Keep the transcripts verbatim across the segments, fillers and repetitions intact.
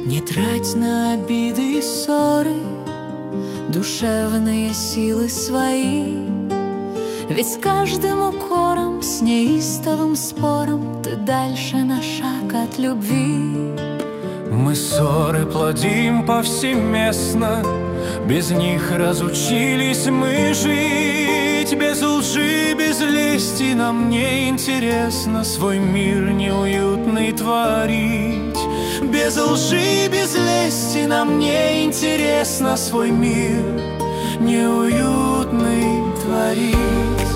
Не трать на обиды и ссоры душевные силы свои, ведь с каждым укором, с неистовым спором ты дальше на шаг от любви. Мы ссоры плодим повсеместно, без них разучились мы жить. Без лжи, без лести нам не интересно свой мир неуютный творить. Без лжи, без лести нам не интересно свой мир неуютный творить.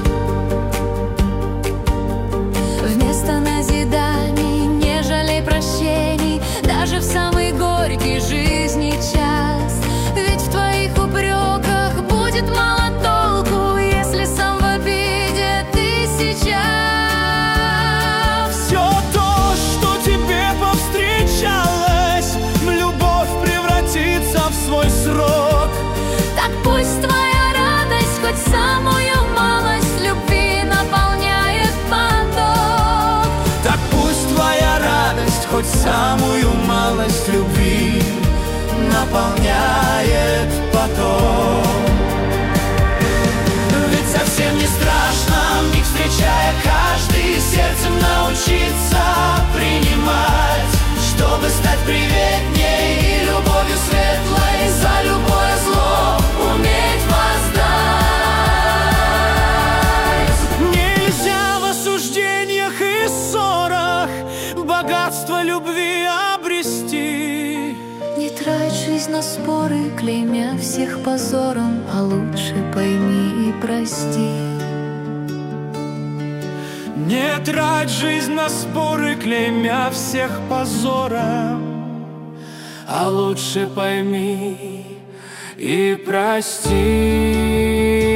Вместо назиданий не жалей прощений даже в самый горький жизни час. Ведь в твоих упреках будет мало толку, если сам в обиде ты сейчас. Все то, что тебе повстречалось, в любовь превратится в свой срок. Так пусть твоя радость хоть самую малость любви наполняет поток. Так пусть твоя радость хоть самую малость любви наполняет поток. Ведь совсем не страшно, миг встречая каждый, сердцем научиться принимать, чтобы стать приветней и любовью светлой за любое зло уметь воздать. Нельзя в осуждениях и ссорах богатство любви обрести. Не трать жизнь на споры, клеймя всех позором, а лучше пойми и прости. Не трать жизнь на споры, клеймя всех позором, а лучше пойми и прости.